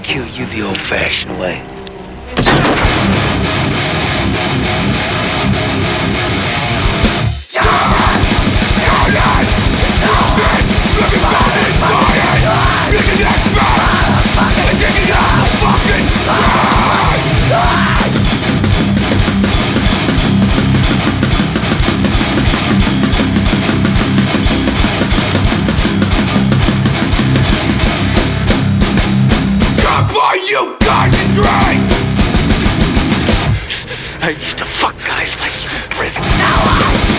kill you the old-fashioned way. You guys and drink! I used to fuck guys like you in prison. Now